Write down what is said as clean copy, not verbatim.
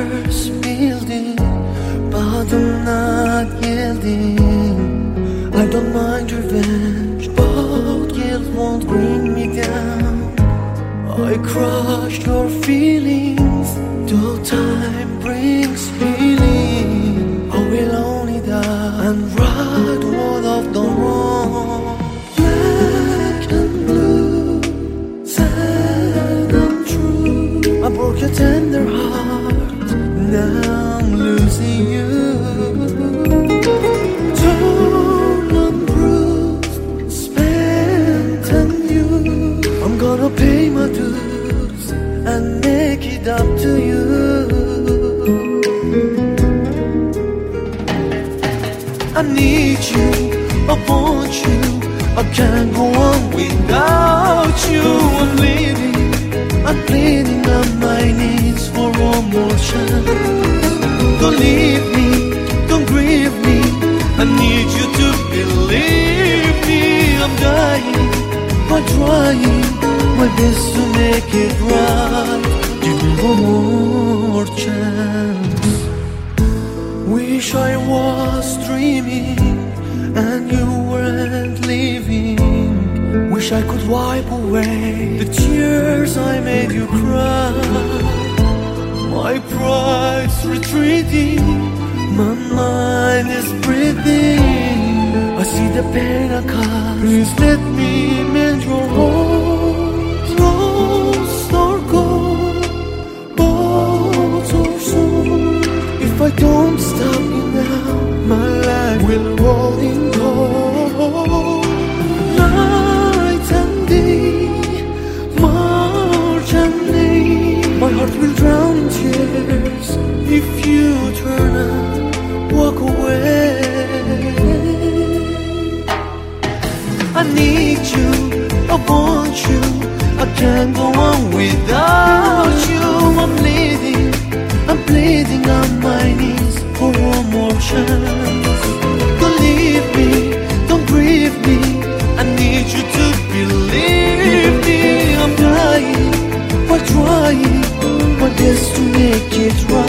tears building, but I'm not yielding. I don't mind revenge, but guilt won't bring me down. I crushed your feelings, till time brings healing. I will only die and right what I've done wrong. Black and blue, sad and true. I broke your tender heart, now I'm losing you. Torn and bruised, spent and used. I'm gonna pay my dues and make it up to you. I need you, I want you, I can't go on without you. I'm bleeding on my knees for one more chance. Don't leave me, don't grieve me, I need you to believe me. I'm dying, I'm trying my best to make it right. Give me one more chance. Wish I was dreaming and you weren't leaving. Wish I could wipe away the tears I made you cry. My pride's retreating, my mind is breathing. I see the pain I caused. Please let me mend your heart. Lost or gone, both or soon. If I don't stop you now, my life will roll in cold. Night and day, March and May, my heart will drown in tears if you turn and walk away. I need you, I want you, I can't go on without you. I'm bleeding on my knees for one more chance. Don't leave me, don't grieve me, I need you to believe me. I'm dying, but trying my best to make it right.